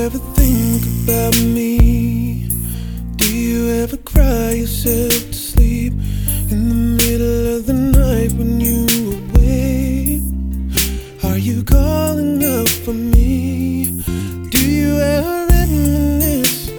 ever think about me? Do you ever cry yourself to sleep in the middle of the night when you awake? Are you calling out for me? Do you ever reminisce?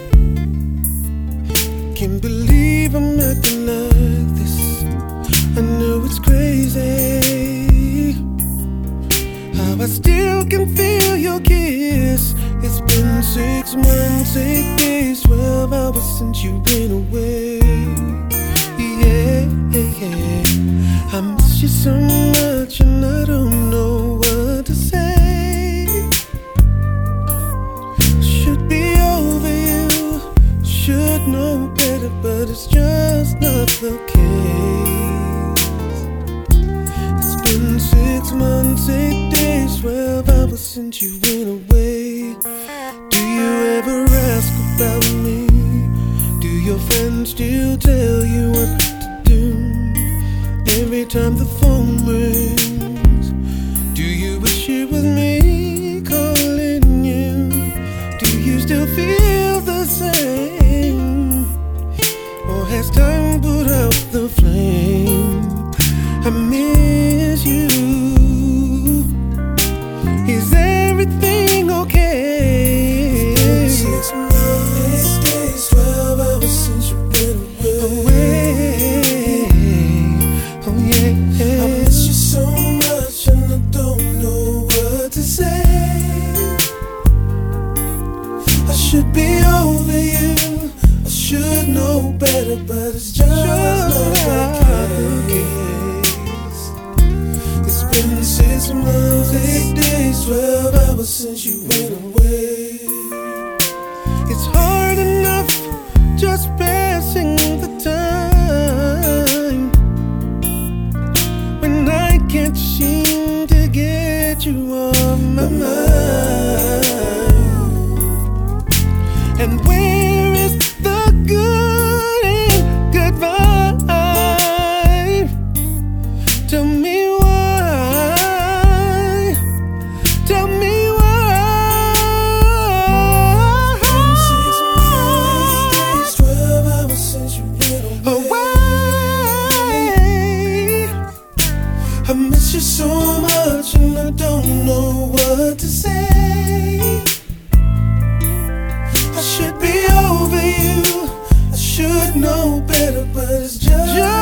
Can't believe I'm acting like this. I know it's crazy how I still can feel your kiss. It's been 6 months, 8 days, 12 hours since you've been away. Yeah, I miss you so much and I don't know what to say. Should be over you, should know better, but it's just not the case. It's been 6 months, 8 days, 12 hours since you went away. Do you ever ask about me? Do your friends still tell you what to do every time the phone rings? Do you wish it was me calling you? Do you still feel the same? Or has time put out the flame? I miss you. Is everything okay? It's been 6 months, 8 days, 12 hours since you've been away. Oh yeah, I miss you so much and I don't know what to say. I should be over you, I should know better, but it's just not the case. It's been 6 months, 8 days, 12 hours since you went away. It's hard enough just passing the time when I can't seem to get you off my mind. And where is the good in goodbye? Tell me why. Tell me why. It's been 6 months, 8 days, 12 hours since you went away. I miss you so much and I don't know what to say. I should be over you, I should know better, but it's just